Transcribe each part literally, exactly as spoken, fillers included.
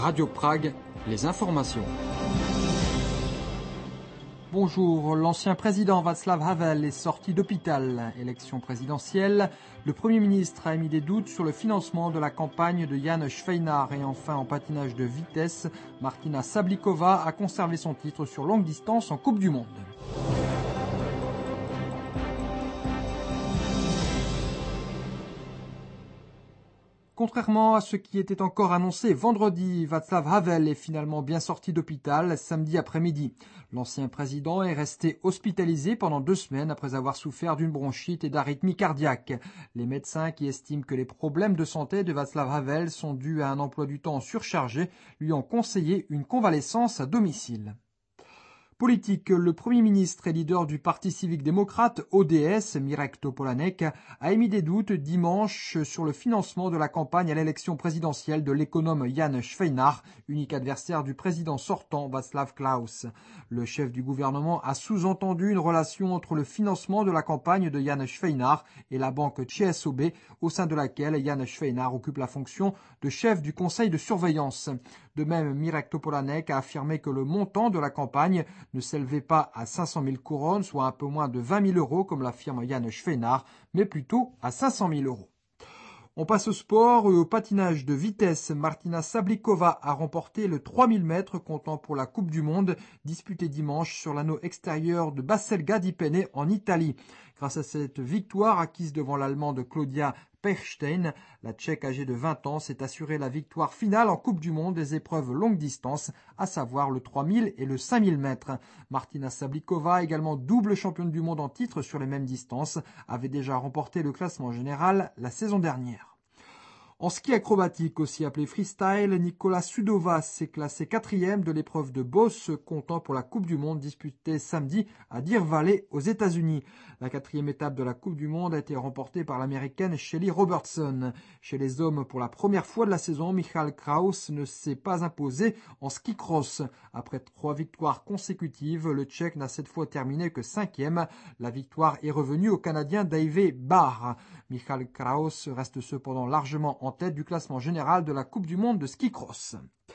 Radio Prague, les informations. Bonjour, l'ancien président Václav Havel est sorti d'hôpital. Élection présidentielle, le Premier ministre a émis des doutes sur le financement de la campagne de Jan Švejnar. Et enfin, en patinage de vitesse, Martina Sablikova a conservé son titre sur longue distance en Coupe du Monde. Contrairement à ce qui était encore annoncé vendredi, Václav Havel est finalement bien sorti d'hôpital samedi après-midi. L'ancien président est resté hospitalisé pendant deux semaines après avoir souffert d'une bronchite et d'arythmie cardiaque. Les médecins qui estiment que les problèmes de santé de Václav Havel sont dus à un emploi du temps surchargé lui ont conseillé une convalescence à domicile. Politique, le Premier ministre et leader du Parti civique démocrate, O D S, Mirek Topolánek, a émis des doutes dimanche sur le financement de la campagne à l'élection présidentielle de l'économe Jan Švejnar, unique adversaire du président sortant Václav Klaus. Le chef du gouvernement a sous-entendu une relation entre le financement de la campagne de Jan Švejnar et la banque Č S O B, au sein de laquelle Jan Švejnar occupe la fonction de chef du conseil de surveillance. De même, Mirek Topolánek a affirmé que le montant de la campagne ne s'élevait pas à cinq cent mille couronnes, soit un peu moins de vingt mille euros, comme l'affirme Jan Švejnar, mais plutôt à cinq cent mille euros. On passe au sport. Au patinage de vitesse, Martina Sablikova a remporté le trois mille mètres comptant pour la Coupe du Monde, disputée dimanche sur l'anneau extérieur de Basselga di Penne en Italie. Grâce à cette victoire acquise devant l'Allemande Claudia Pechstein, la Tchèque âgée de vingt ans s'est assurée la victoire finale en Coupe du Monde des épreuves longue distance, à savoir le trois mille et le cinq mille mètres. Martina Sablikova, également double championne du monde en titre sur les mêmes distances, avait déjà remporté le classement général la saison dernière. En ski acrobatique, aussi appelé freestyle, Nicola Sudova s'est classé quatrième de l'épreuve de bosse comptant pour la Coupe du Monde disputée samedi à Deer Valley aux États-Unis. La quatrième étape de la Coupe du Monde a été remportée par l'américaine Shelly Robertson. Chez les hommes, pour la première fois de la saison, Michal Kraus ne s'est pas imposé en ski cross. Après trois victoires consécutives, le Tchèque n'a cette fois terminé que cinquième. La victoire est revenue au Canadien Davey Barr. Michal Kraus reste cependant largement en tête du classement général de la Coupe du Monde de ski cross.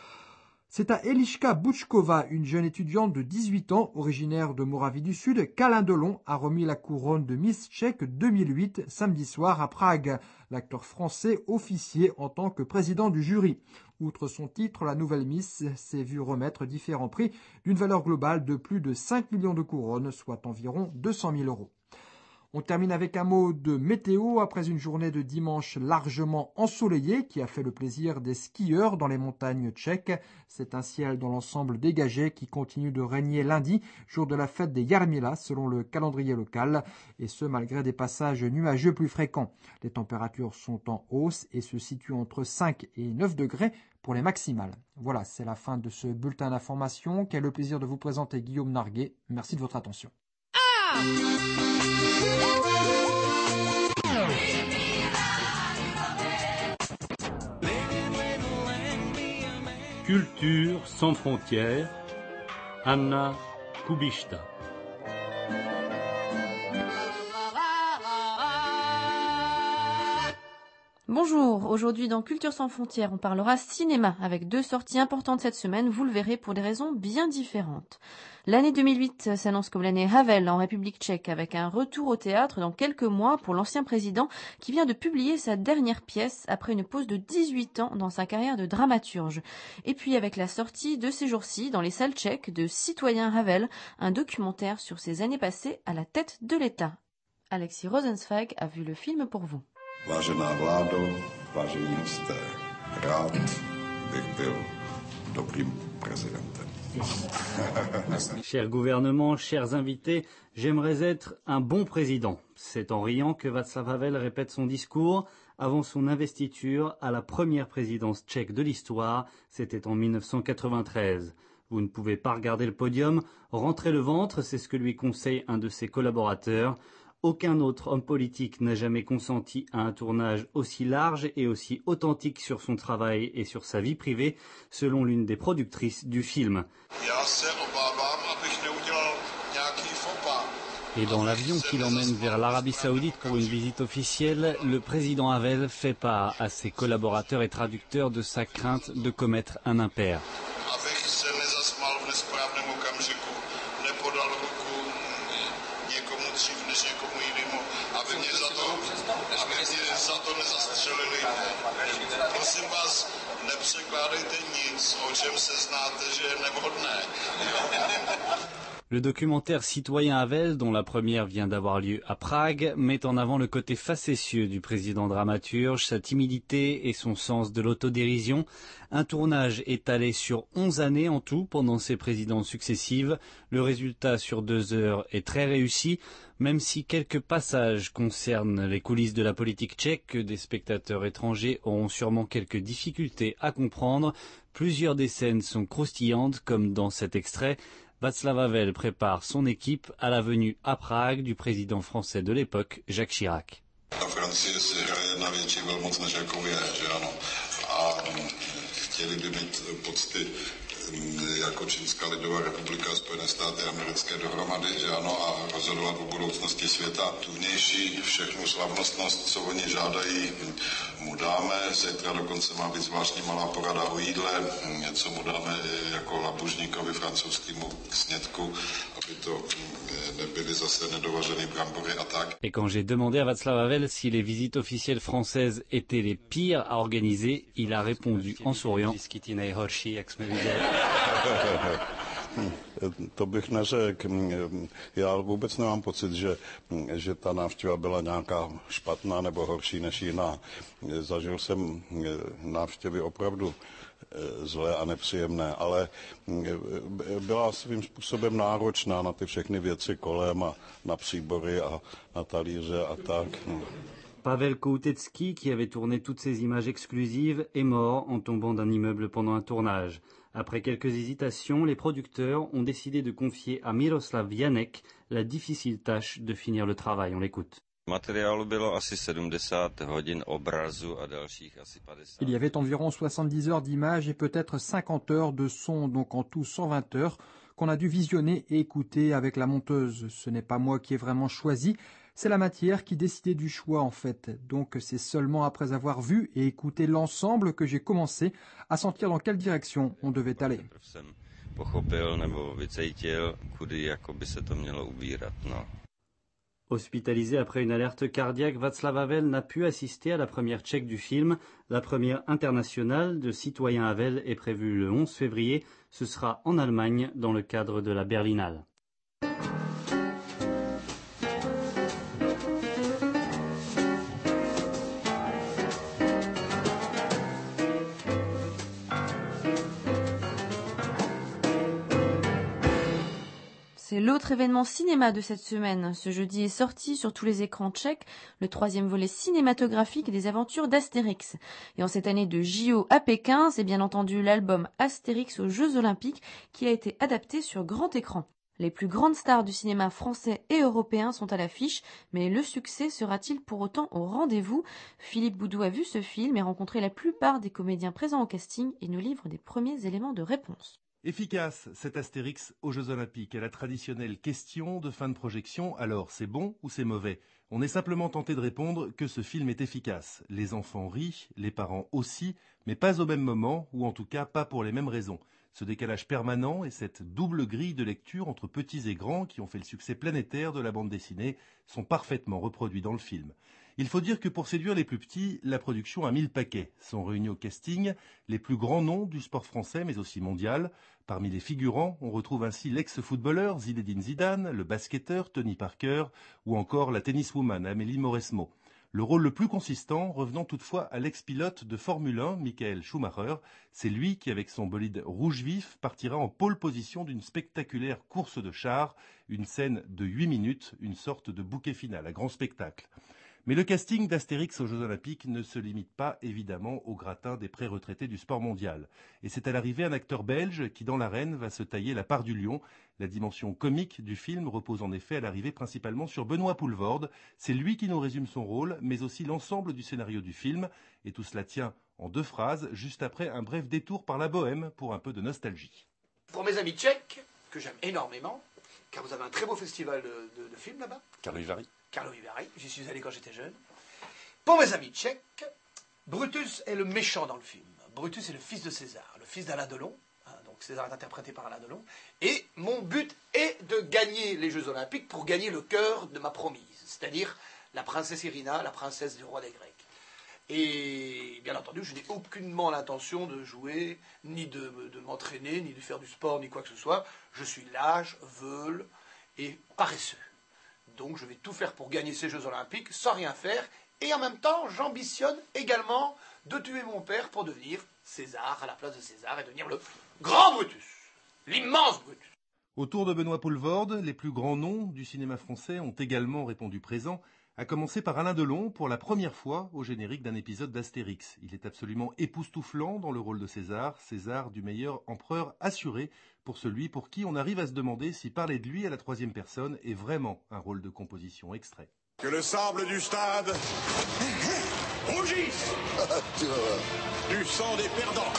C'est à Eliška Bučková, une jeune étudiante de dix-huit ans, originaire de Moravie du Sud, qu'Alain Delon a remis la couronne de Miss Tchèque deux mille huit, samedi soir à Prague. L'acteur français officiait en tant que président du jury. Outre son titre, la nouvelle Miss s'est vue remettre différents prix d'une valeur globale de plus de cinq millions de couronnes, soit environ deux cent mille euros. On termine avec un mot de météo après une journée de dimanche largement ensoleillée qui a fait le plaisir des skieurs dans les montagnes tchèques. C'est un ciel dans l'ensemble dégagé qui continue de régner lundi, jour de la fête des Jarmila selon le calendrier local, et ce malgré des passages nuageux plus fréquents. Les températures sont en hausse et se situent entre cinq et neuf degrés pour les maximales. Voilà, c'est la fin de ce bulletin d'information qu'a le plaisir de vous présenter Guillaume Narguet. Merci de votre attention. Ah Culture sans frontières, Anna Kubishta. Bonjour, aujourd'hui dans Culture sans frontières, on parlera cinéma avec deux sorties importantes cette semaine, vous le verrez pour des raisons bien différentes. L'année deux mille huit s'annonce comme l'année Havel en République tchèque avec un retour au théâtre dans quelques mois pour l'ancien président qui vient de publier sa dernière pièce après une pause de dix-huit ans dans sa carrière de dramaturge. Et puis avec la sortie de ces jours-ci dans les salles tchèques de Citoyen Havel, un documentaire sur ses années passées à la tête de l'État. Alexis Rosenzweig a vu le film pour vous. Vážená vládo, vážení hosté, rád bych byl dobrým prezidentem. Cher gouvernement, chers invités, j'aimerais être un bon président. C'est en riant que Václav Havel répète son discours avant son investiture à la première présidence tchèque de l'histoire, c'était en mille neuf cent quatre-vingt-treize. Vous ne pouvez pas regarder le podium, rentrez le ventre, c'est ce que lui conseille un de ses collaborateurs. Aucun autre homme politique n'a jamais consenti à un tournage aussi large et aussi authentique sur son travail et sur sa vie privée, selon l'une des productrices du film. Já se obávám, abych neudělal nějaký faux pas. Et dans l'avion qui l'emmène vers l'Arabie Saoudite pour une visite officielle, le président Havel fait part à ses collaborateurs et traducteurs de sa crainte de commettre un impair. Le documentaire Citoyen Havel, dont la première vient d'avoir lieu à Prague, met en avant le côté facétieux du président dramaturge, sa timidité et son sens de l'autodérision. Un tournage étalé sur onze années en tout pendant ses présidences successives. Le résultat sur deux heures est très réussi, même si quelques passages concernent les coulisses de la politique tchèque que des spectateurs étrangers auront sûrement quelques difficultés à comprendre. Plusieurs des scènes sont croustillantes, comme dans cet extrait. Václav Havel prépare son équipe à la venue à Prague du président français de l'époque, Jacques Chirac. Ta Francie si hraje jedna větší velmoc, než jakou je, že ano. A chtěli by mít pocty jako Čínská lidová republika a Spojené státy americké dohromady, že ano, a rozhodovat o budoucnosti světa. Tu vnější všechnu slavnostnost, co oni žádají, mu dáme. Zítra dokonce má být zvláštní malá porada o jídle, něco mu dáme jako labužníkovi francouzskému snědku, aby to nebyly zase nedovažené brambory a tak. Et quand j'ai demandé à Václav Havel si les visites officielles françaises étaient les pires à organiser, il a répondu en souriant. To bych neřekl. Já vůbec nemám pocit, že, že ta návštěva byla nějaká špatná nebo horší než jiná. Zažil jsem návštěvy opravdu zlé a nepříjemné, ale byla svým způsobem náročná na ty všechny věci kolem a na příbory a na talíře a tak. Pavel Koutetsky, qui avait tourné toutes ces images exclusives, est mort en tombant d'un immeuble pendant un tournage. Après quelques hésitations, les producteurs ont décidé de confier à Miroslav Janek la difficile tâche de finir le travail. On l'écoute. Il y avait environ soixante-dix heures d'images et peut-être cinquante heures de son, donc en tout cent vingt heures, qu'on a dû visionner et écouter avec la monteuse. Ce n'est pas moi qui ai vraiment choisi, c'est la matière qui décidait du choix en fait. Donc c'est seulement après avoir vu et écouté l'ensemble que j'ai commencé à sentir dans quelle direction on devait aller. Hospitalisé après une alerte cardiaque, Václav Havel n'a pu assister à la première tchèque du film. La première internationale de Citoyen Havel est prévue le onze février. Ce sera en Allemagne dans le cadre de la Berlinale. C'est l'autre événement cinéma de cette semaine. Ce jeudi est sorti sur tous les écrans tchèques le troisième volet cinématographique des aventures d'Astérix. Et en cette année de J O à Pékin, c'est bien entendu l'album Astérix aux Jeux Olympiques qui a été adapté sur grand écran. Les plus grandes stars du cinéma français et européen sont à l'affiche, mais le succès sera-t-il pour autant au rendez-vous? Philippe Boudou a vu ce film et rencontré la plupart des comédiens présents au casting et nous livre des premiers éléments de réponse. Efficace, cet Astérix aux Jeux Olympiques, à la traditionnelle question de fin de projection. Alors, c'est bon ou c'est mauvais? On est simplement tenté de répondre que ce film est efficace. Les enfants rient, les parents aussi, mais pas au même moment, ou en tout cas pas pour les mêmes raisons. Ce décalage permanent et cette double grille de lecture entre petits et grands qui ont fait le succès planétaire de la bande dessinée sont parfaitement reproduits dans le film. Il faut dire que pour séduire les plus petits, la production a mis le paquet. Sont réunis au casting les plus grands noms du sport français mais aussi mondial. Parmi les figurants, on retrouve ainsi l'ex-footballeur Zinedine Zidane, le basketteur Tony Parker ou encore la tenniswoman Amélie Mauresmo. Le rôle le plus consistant revenant toutefois à l'ex-pilote de Formule un, Michael Schumacher. C'est lui qui, avec son bolide rouge vif, partira en pole position d'une spectaculaire course de chars, une scène de huit minutes, une sorte de bouquet final, à grand spectacle. Mais le casting d'Astérix aux Jeux Olympiques ne se limite pas évidemment au gratin des pré-retraités du sport mondial. Et c'est à l'arrivée un acteur belge qui, dans l'arène, va se tailler la part du lion. La dimension comique du film repose en effet à l'arrivée principalement sur Benoît Poelvoorde. C'est lui qui nous résume son rôle, mais aussi l'ensemble du scénario du film. Et tout cela tient en deux phrases, juste après un bref détour par la Bohème pour un peu de nostalgie. Pour mes amis tchèques, que j'aime énormément, car vous avez un très beau festival de, de, de films là-bas. Karlovy Vary. Karlovy Vary, j'y suis allé quand j'étais jeune. Pour mes amis tchèques, Brutus est le méchant dans le film. Brutus est le fils de César, le fils d'Alain Delon. Hein, donc César est interprété par Alain Delon. Et mon but est de gagner les Jeux Olympiques pour gagner le cœur de ma promise, c'est-à-dire la princesse Irina, la princesse du roi des Grecs. Et bien entendu, je n'ai aucunement l'intention de jouer, ni de, de m'entraîner, ni de faire du sport, ni quoi que ce soit. Je suis lâche, veule et paresseux. Donc je vais tout faire pour gagner ces Jeux Olympiques sans rien faire. Et en même temps, j'ambitionne également de tuer mon père pour devenir César à la place de César et devenir le grand Brutus, l'immense Brutus. Autour de Benoît Poelvoorde, les plus grands noms du cinéma français ont également répondu présent, à commencer par Alain Delon pour la première fois au générique d'un épisode d'Astérix. Il est absolument époustouflant dans le rôle de César, César du meilleur empereur assuré pour celui pour qui on arrive à se demander si parler de lui à la troisième personne est vraiment un rôle de composition extrait. Que le sable du stade rougisse du sang des perdants.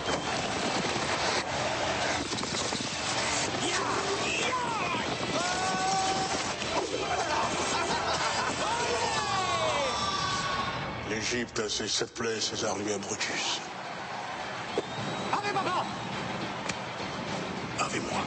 L'Égypte, c'est cette plaie, César lui à Brutus. Ave Maria! Ave moi.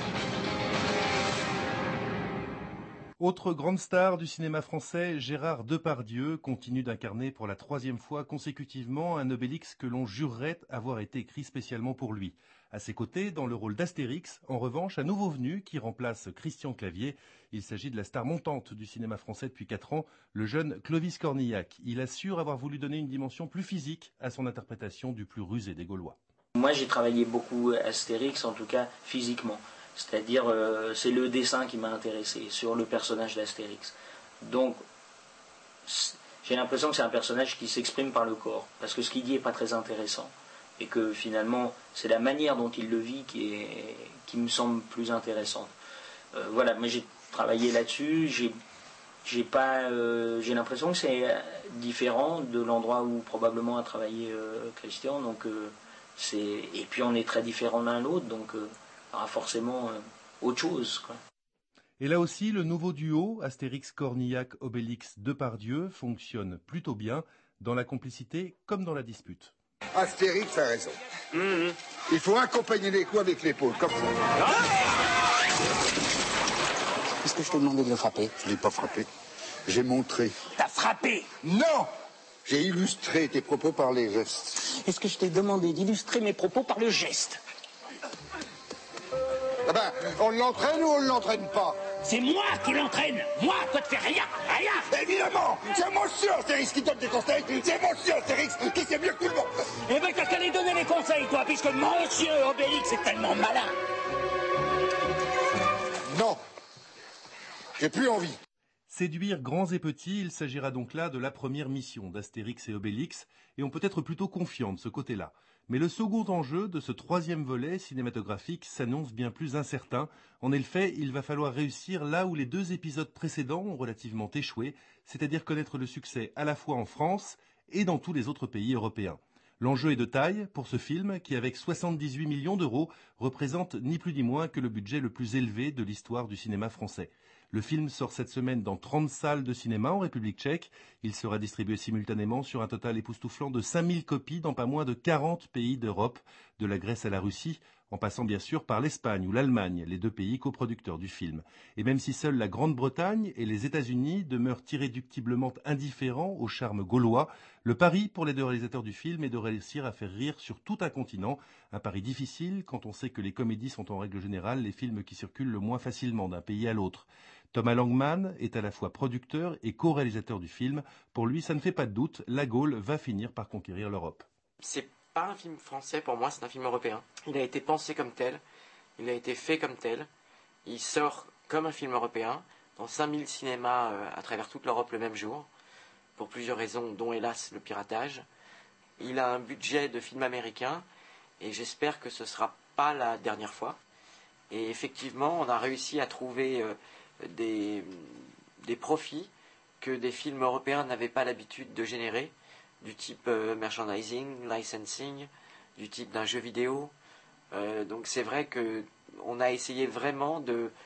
Autre grande star du cinéma français, Gérard Depardieu continue d'incarner pour la troisième fois consécutivement un Obélix que l'on jurerait avoir été écrit spécialement pour lui. À ses côtés, dans le rôle d'Astérix, en revanche, un nouveau venu qui remplace Christian Clavier. Il s'agit de la star montante du cinéma français depuis quatre ans, le jeune Clovis Cornillac. Il assure avoir voulu donner une dimension plus physique à son interprétation du plus rusé des Gaulois. Moi, j'ai travaillé beaucoup Astérix, en tout cas physiquement. C'est-à-dire, euh, c'est le dessin qui m'a intéressé sur le personnage d'Astérix. Donc, j'ai l'impression que c'est un personnage qui s'exprime par le corps, parce que ce qu'il dit n'est pas très intéressant. Et que finalement, c'est la manière dont il le vit qui, est, qui me semble plus intéressante. Euh, voilà, moi j'ai travaillé là-dessus, j'ai, j'ai, pas, euh, j'ai l'impression que c'est différent de l'endroit où probablement a travaillé euh, Christian. Donc, euh, c'est, et puis on est très différents l'un l'autre, donc euh, il y aura forcément euh, autre chose, quoi. Et là aussi, le nouveau duo, Astérix Cornillac, Obélix Depardieu, fonctionne plutôt bien, dans la complicité comme dans la dispute. Astérix a raison. Mmh. Il faut accompagner les coups avec l'épaule, comme ça. Est-ce que je t'ai demandé de le frapper? Je l'ai pas frappé. J'ai montré. T'as frappé? Non! J'ai illustré tes propos par les gestes. Est-ce que je t'ai demandé d'illustrer mes propos par le geste? Ah ben, on l'entraîne ou on ne l'entraîne pas? C'est moi qui l'entraîne. Moi, toi, tu fais rien, rien. Évidemment, c'est monsieur Astérix qui donne des conseils. C'est monsieur Astérix qui sait mieux que tout le monde. Eh ben, t'as qu'à les donner les conseils, toi, puisque monsieur Obélix est tellement malin. Non, j'ai plus envie. Séduire grands et petits, il s'agira donc là de la première mission d'Astérix et Obélix, et on peut être plutôt confiant de ce côté-là. Mais le second enjeu de ce troisième volet cinématographique s'annonce bien plus incertain. En effet, il va falloir réussir là où les deux épisodes précédents ont relativement échoué, c'est-à-dire connaître le succès à la fois en France et dans tous les autres pays européens. L'enjeu est de taille pour ce film qui, avec soixante-dix-huit millions d'euros, représente ni plus ni moins que le budget le plus élevé de l'histoire du cinéma français. Le film sort cette semaine dans trente salles de cinéma en République tchèque. Il sera distribué simultanément sur un total époustouflant de cinq mille copies dans pas moins de quarante pays d'Europe, de la Grèce à la Russie, en passant bien sûr par l'Espagne ou l'Allemagne, les deux pays coproducteurs du film. Et même si seule la Grande-Bretagne et les États-Unis demeurent irréductiblement indifférents au charme gaulois, le pari pour les deux réalisateurs du film est de réussir à faire rire sur tout un continent. Un pari difficile quand on sait que les comédies sont en règle générale les films qui circulent le moins facilement d'un pays à l'autre. Thomas Langman est à la fois producteur et co-réalisateur du film. Pour lui, ça ne fait pas de doute, la Gaule va finir par conquérir l'Europe. C'est pas un film français pour moi, c'est un film européen. Il a été pensé comme tel, il a été fait comme tel. Il sort comme un film européen dans cinq mille cinémas à travers toute l'Europe le même jour, pour plusieurs raisons, dont hélas le piratage. Il a un budget de film américain et j'espère que ce sera pas la dernière fois. Et effectivement, on a réussi à trouver euh, des, des profits que des films européens n'avaient pas l'habitude de générer, du type euh, merchandising, licensing, du type d'un jeu vidéo. Euh, donc c'est vrai qu'on a essayé vraiment de,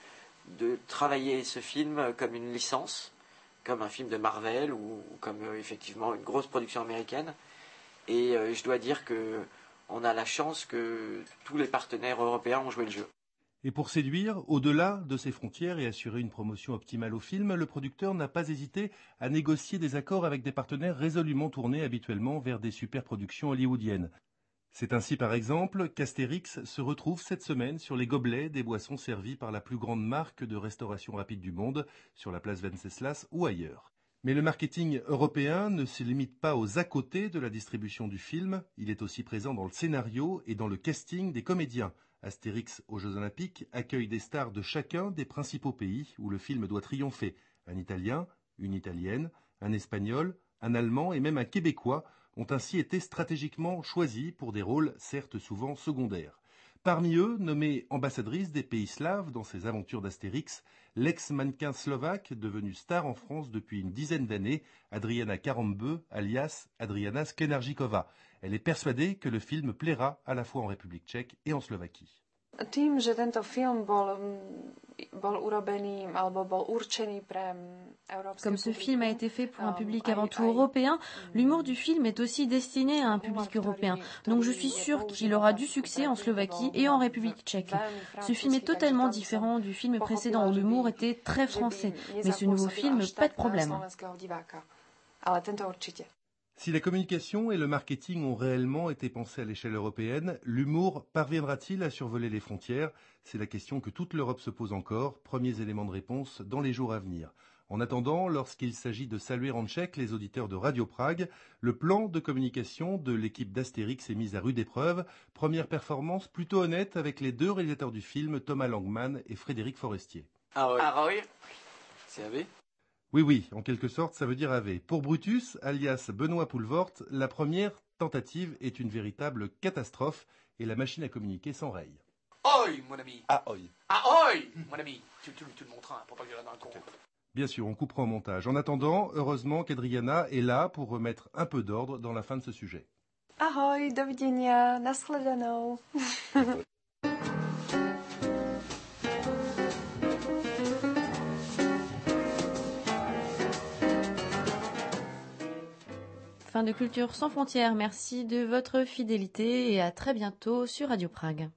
de travailler ce film comme une licence, comme un film de Marvel ou comme euh, effectivement une grosse production américaine. Et euh, je dois dire que on a la chance que tous les partenaires européens ont joué le jeu. Et pour séduire, au-delà de ses frontières et assurer une promotion optimale au film, le producteur n'a pas hésité à négocier des accords avec des partenaires résolument tournés habituellement vers des superproductions hollywoodiennes. C'est ainsi par exemple qu'Astérix se retrouve cette semaine sur les gobelets des boissons servies par la plus grande marque de restauration rapide du monde, sur la place Wenceslas ou ailleurs. Mais le marketing européen ne se limite pas aux à-côtés de la distribution du film, il est aussi présent dans le scénario et dans le casting des comédiens. Astérix aux Jeux Olympiques accueille des stars de chacun des principaux pays où le film doit triompher. Un Italien, une Italienne, un Espagnol, un Allemand et même un Québécois ont ainsi été stratégiquement choisis pour des rôles certes souvent secondaires. Parmi eux, nommée ambassadrice des pays slaves dans ses aventures d'Astérix, l'ex-mannequin slovaque devenue star en France depuis une dizaine d'années, Adriana Karambeu, alias Adriana Sklenarčíková. Elle est persuadée que le film plaira à la fois en République tchèque et en Slovaquie. Tým, že tento film bol, bol urobený, alebo bol určený pre európske Comme ce film a été fait pour un public avant tout aj- européen, l'humour du film est aussi destiné à un public européen. Donc je suis sûre qu'il aura du succès en Slovaquie et en République tchèque. Ce film est totalement différent du film précédent où l'humour était très français. Mais ce nouveau film, pas de problème. Ale tento určite. Si la communication et le marketing ont réellement été pensés à l'échelle européenne, l'humour parviendra-t-il à survoler les frontières? C'est la question que toute l'Europe se pose encore. Premiers éléments de réponse dans les jours à venir. En attendant, lorsqu'il s'agit de saluer en tchèque les auditeurs de Radio Prague, le plan de communication de l'équipe d'Astérix est mis à rude épreuve. Première performance plutôt honnête avec les deux réalisateurs du film, Thomas Langman et Frédéric Forestier. Ahoy. Ahoy. C'est A V. Oui, oui, en quelque sorte, ça veut dire A V. Pour Brutus, alias Benoît Poulvort, la première tentative est une véritable catastrophe et la machine à communiquer s'enraye. Ahoy, mon ami. Ahoy. Ahoy, mon ami. Tu, tu, tu le montres, hein, pour pas que je dans un con. Bien sûr, on coupera au montage. En attendant, heureusement qu'Adriana est là pour remettre un peu d'ordre dans la fin de ce sujet. Ahoj, dovidenia, nashledanou. Fin de Culture sans frontières. Merci de votre fidélité et à très bientôt sur Radio Prague.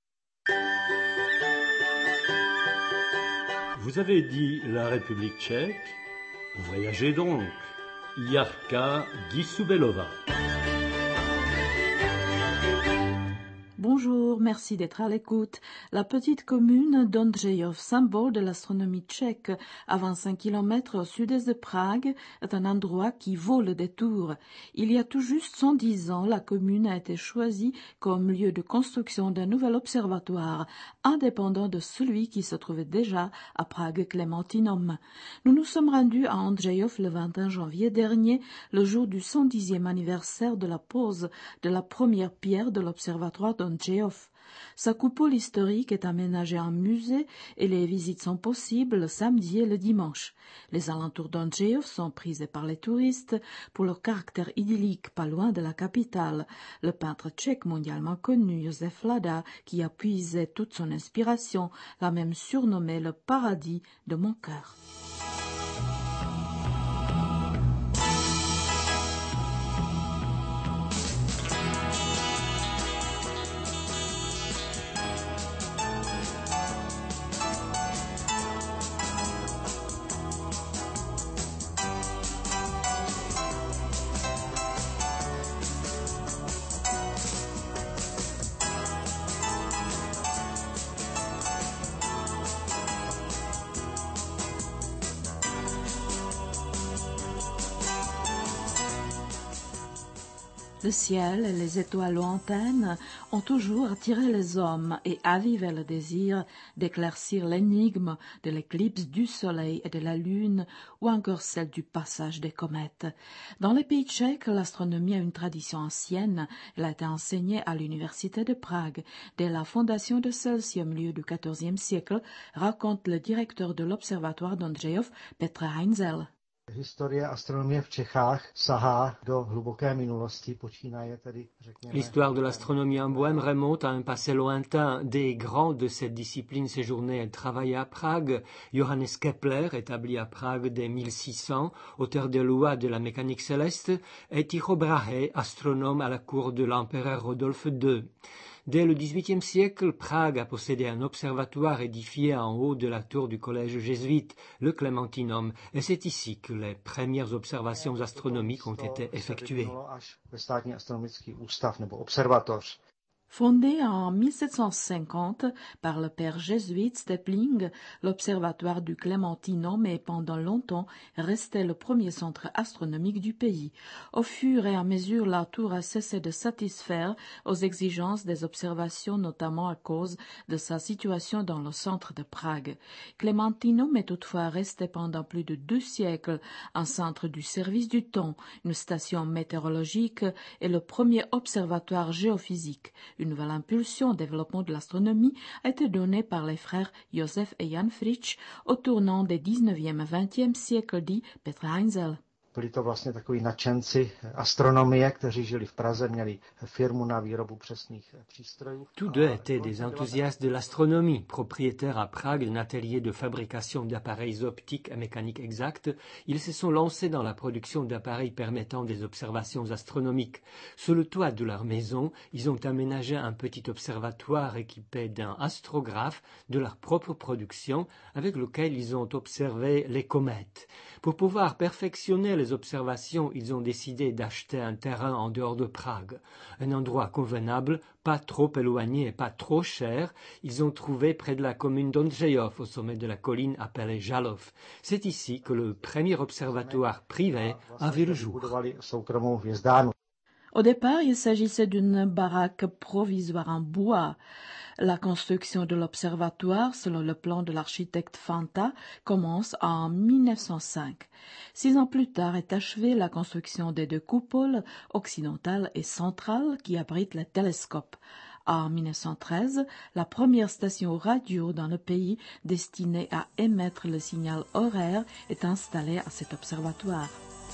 Vous avez dit la République tchèque? Voyagez donc. Jarka Gisubelova. Bonjour, merci d'être à l'écoute. La petite commune d'Ondřejov, symbole de l'astronomie tchèque, à vingt-cinq kilomètres au sud-est de Prague, est un endroit qui vaut le détour. Il y a tout juste cent dix ans, la commune a été choisie comme lieu de construction d'un nouvel observatoire, indépendant de celui qui se trouvait déjà à Prague-Clémentinum. Nous nous sommes rendus à Ondřejov le vingt et un janvier dernier, le jour du cent dixième anniversaire de la pose de la première pierre de l'observatoire d'Ondřejov. Sa coupole historique est aménagée en musée et les visites sont possibles le samedi et le dimanche. Les alentours d'Ondřejov sont prisés par les touristes pour leur caractère idyllique pas loin de la capitale. Le peintre tchèque mondialement connu Josef Lada, qui a puisé toute son inspiration, l'a même surnommé le paradis de mon cœur. Le ciel et les étoiles lointaines ont toujours attiré les hommes et avivé le désir d'éclaircir l'énigme de l'éclipse du soleil et de la lune ou encore celle du passage des comètes. Dans les pays tchèques, l'astronomie a une tradition ancienne. Elle a été enseignée à l'université de Prague dès la fondation de celle-ci au milieu du quatorzième siècle, raconte le directeur de l'observatoire d'Ondřejov, Petr Heinzel. L'histoire de l'astronomie en Bohême remonte à un passé lointain. Des grands de cette discipline séjournaient et travaillaient à Prague. Johannes Kepler, établi à Prague dès mille six cents, auteur des lois de la mécanique céleste, et Tycho Brahe, astronome à la cour de l'empereur Rodolphe deux. Dès le dix-huitième siècle, Prague a possédé un observatoire édifié en haut de la tour du collège jésuite, le Clémentinum, et c'est ici que les premières observations astronomiques ont été effectuées. Fondé en mille sept cent cinquante par le père jésuite Stepling, l'observatoire du Clémentinum est pendant longtemps resté le premier centre astronomique du pays. Au fur et à mesure, la tour a cessé de satisfaire aux exigences des observations, notamment à cause de sa situation dans le centre de Prague. Clémentinum est toutefois resté pendant plus de deux siècles un centre du service du temps, une station météorologique et le premier observatoire géophysique. Une nouvelle impulsion au développement de l'astronomie a été donnée par les frères Josef et Jan Fritsch au tournant des dix-neuvième et vingtième siècles, dit Petr Heinzel. Byli to vlastně takoví nadšenci astronomie, kteří žili v Praze, měli firmu na výrobu přesných přístrojů. Tous deux étaient des enthousiastes de l'astronomie. Propriétaires à Prague d'un atelier de fabrication d'appareils optiques et mécaniques exacts, ils se sont lancés dans la production d'appareils permettant des observations astronomiques. Sur le toit de leur maison, ils ont aménagé un petit observatoire équipé d'un astrographe de leur propre production, avec lequel ils ont observé les comètes. Pour pouvoir perfectionner les observations, ils ont décidé d'acheter un terrain en dehors de Prague. Un endroit convenable, pas trop éloigné et pas trop cher, ils ont trouvé près de la commune d'Ondřejov, au sommet de la colline appelée Žalov. C'est ici que le premier observatoire privé a vu le jour. Au départ, il s'agissait d'une baraque provisoire en bois. La construction de l'observatoire, selon le plan de l'architecte Fanta, commence en mille neuf cent cinq. Six ans plus tard est achevée la construction des deux coupoles, occidentale et centrale, qui abritent les télescopes. En mille neuf cent treize, la première station radio dans le pays destinée à émettre le signal horaire est installée à cet observatoire.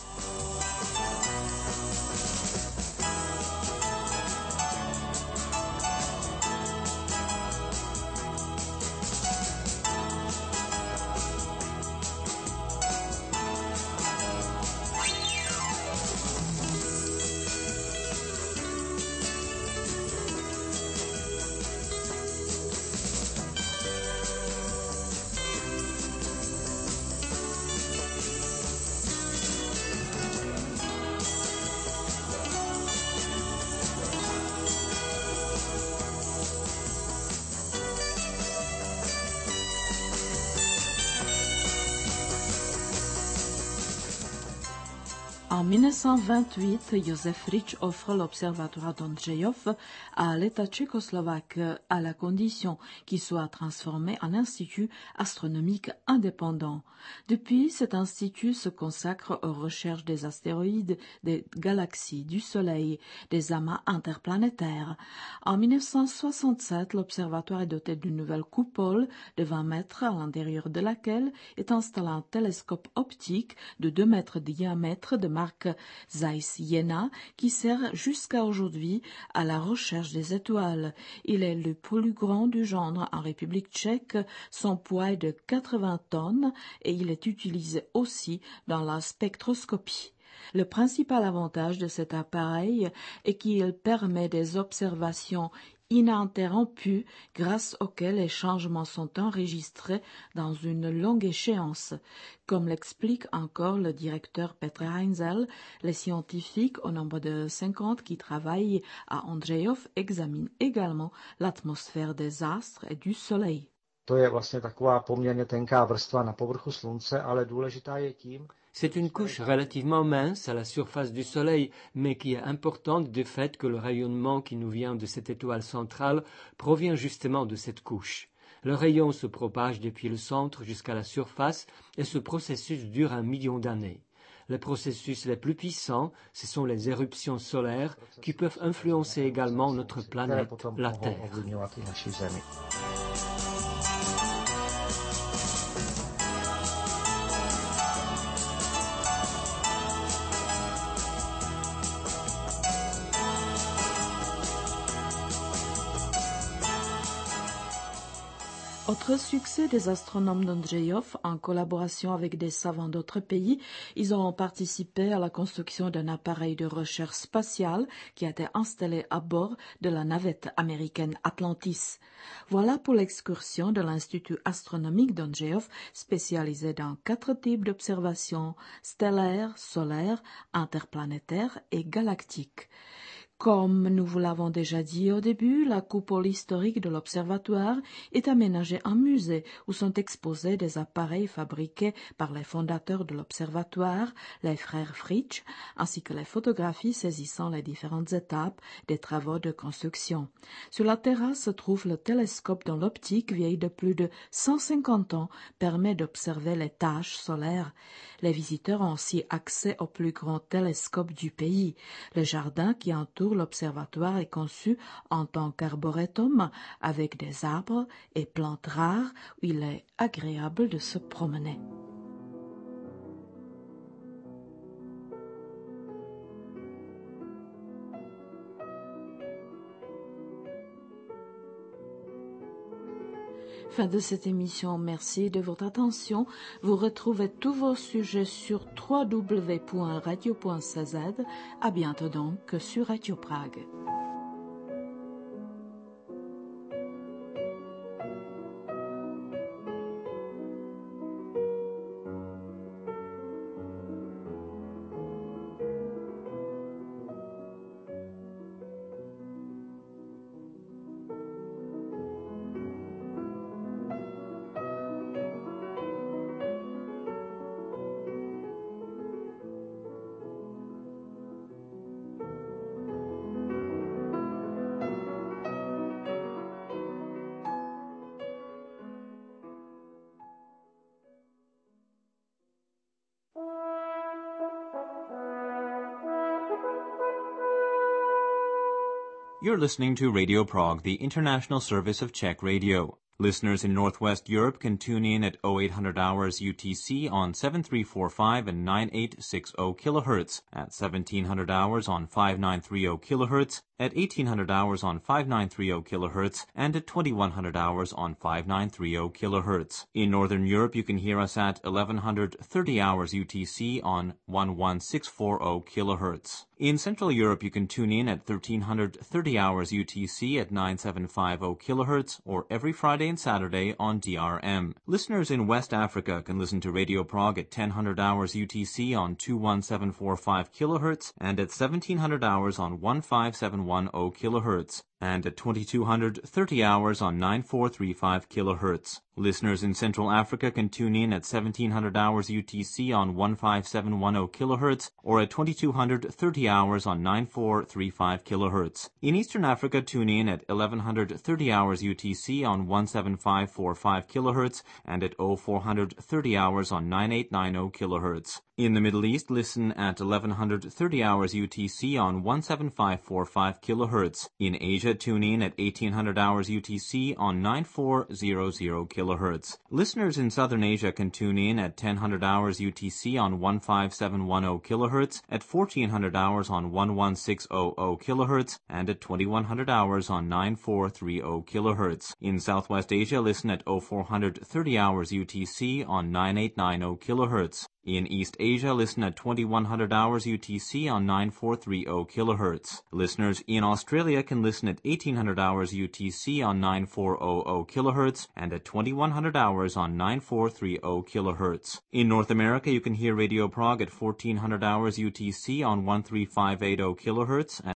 En mille neuf cent vingt-huit, Josef Fritsch offre l'observatoire d'Ondřejov à l'État tchécoslovaque à la condition qu'il soit transformé en institut astronomique indépendant. Depuis, cet institut se consacre aux recherches des astéroïdes, des galaxies, du Soleil, des amas interplanétaires. En mille neuf cent soixante-sept, l'observatoire est doté d'une nouvelle coupole de vingt mètres à l'intérieur de laquelle est installé un télescope optique de deux mètres de diamètre de marque Zeiss Jena qui sert jusqu'à aujourd'hui à la recherche des étoiles. Il est le plus grand du genre en République tchèque, son poids est de quatre-vingts tonnes et il est utilisé aussi dans la spectroscopie. Le principal avantage de cet appareil est qu'il permet des observations ininterrompues grâce auxquelles les changements sont enregistrés dans une longue échéance. Comme l'explique encore le directeur Petr Heinzel, les scientifiques, au nombre de cinquante qui travaillent à Ondřejov, examinent également l'atmosphère des astres et du Soleil. To je vlastně taková poměrně tenká vrstva na povrchu slunce, ale důležitá je tím. C'est une couche relativement mince à la surface du Soleil, mais qui est importante du fait que le rayonnement qui nous vient de cette étoile centrale provient justement de cette couche. Le rayon se propage depuis le centre jusqu'à la surface et ce processus dure un million d'années. Les processus les plus puissants, ce sont les éruptions solaires qui peuvent influencer également notre planète, la Terre. Autre succès des astronomes d'Ondřejov, en collaboration avec des savants d'autres pays, ils ont participé à la construction d'un appareil de recherche spatiale qui a été installé à bord de la navette américaine Atlantis. Voilà pour l'excursion de l'Institut astronomique d'Ondřejov, spécialisé dans quatre types d'observations stellaires, solaires, interplanétaires et galactiques. Comme nous vous l'avons déjà dit au début, la coupole historique de l'observatoire est aménagée en musée où sont exposés des appareils fabriqués par les fondateurs de l'observatoire, les frères Fritsch, ainsi que les photographies saisissant les différentes étapes des travaux de construction. Sur la terrasse se trouve le télescope dont l'optique, vieille de plus de cent cinquante ans, permet d'observer les taches solaires. Les visiteurs ont aussi accès au plus grand télescope du pays. Le jardin qui entoure l'observatoire est conçu en tant qu'arboretum avec des arbres et plantes rares où il est agréable de se promener. Fin de cette émission, merci de votre attention. Vous retrouvez tous vos sujets sur w w w point radio point c z. À bientôt donc sur Radio Prague. You're listening to Radio Prague, the international service of Czech radio. Listeners in Northwest Europe can tune in at oh eight hundred hours U T C on seven three four five and nine eight six zero kilohertz, at seventeen hundred hours on five nine three zero kilohertz, at eighteen hundred hours on five nine three zero kilohertz, and at twenty-one hundred hours on five nine three zero kilohertz. In Northern Europe, you can hear us at eleven thirty hours U T C on eleven six four zero kilohertz. In Central Europe, you can tune in at thirteen thirty hours U T C at nine seven five zero kilohertz, or every Friday and Saturday on D R M. Listeners in West Africa can listen to Radio Prague at ten hundred hours U T C on two one seven four five kilohertz, and at seventeen hundred hours on fifteen seven one zero kilohertz, and at twenty-two thirty hours on nine four three five kilohertz. Listeners in Central Africa can tune in at seventeen hundred hours U T C on fifteen seven one zero kilohertz, or at twenty-two thirty hours on nine four three five kilohertz. In Eastern Africa, tune in at eleven thirty hours U T C on seventeen five four five kilohertz, and at oh four thirty hours on nine eight nine zero kilohertz. In the Middle East, listen at eleven thirty hours U T C on seventeen five four five kilohertz. In Asia, tune in at eighteen hundred hours U T C on nine four zero zero kilohertz. Listeners in Southern Asia can tune in at ten hundred hours U T C on fifteen seven one zero kilohertz, at fourteen hundred hours on eleven six zero zero kilohertz, and at twenty-one hundred hours on nine four three zero kilohertz. In Southwest Asia, listen at oh four thirty hours U T C on nine eight nine zero kilohertz. In East Asia, listen at twenty-one hundred hours U T C on nine four three zero kilohertz. Listeners in Australia can listen at eighteen hundred hours U T C on nine four zero zero kilohertz, and at twenty-one hundred hours on nine four three zero kilohertz. In North America, you can hear Radio Prague at fourteen hundred hours U T C on thirteen five eighty kilohertz,